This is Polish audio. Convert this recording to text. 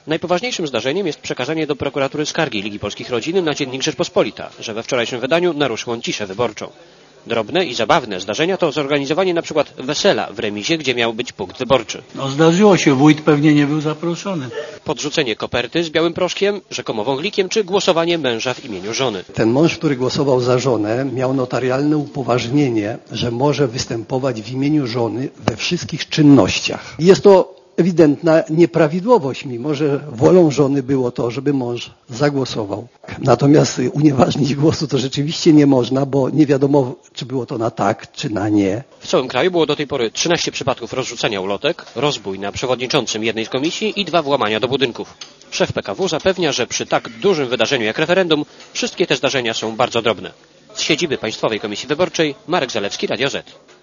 Najpoważniejszym zdarzeniem jest przekazanie do prokuratury skargi Ligi Polskich Rodzin na dziennik Rzeczpospolita, że we wczorajszym wydaniu naruszył on ciszę wyborczą. Drobne i zabawne zdarzenia to zorganizowanie na przykład wesela w remizie, gdzie miał być punkt wyborczy. Zdarzyło się, wójt pewnie nie był zaproszony. Podrzucenie koperty z białym proszkiem, rzekomo wąglikiem, czy głosowanie męża w imieniu żony. Ten mąż, który głosował za żonę, miał notarialne upoważnienie, że może występować w imieniu żony we wszystkich czynnościach. Jest to ewidentna nieprawidłowość, mimo że wolą żony było to, żeby mąż zagłosował. Natomiast unieważnić głosu to rzeczywiście nie można, bo nie wiadomo, czy było to na tak, czy na nie. W całym kraju było do tej pory 13 przypadków rozrzucania ulotek, rozbój na przewodniczącym jednej z komisji i 2 włamania do budynków. Szef PKW zapewnia, że przy tak dużym wydarzeniu jak referendum wszystkie te zdarzenia są bardzo drobne. Z siedziby Państwowej Komisji Wyborczej Marek Zalewski, Radio Z.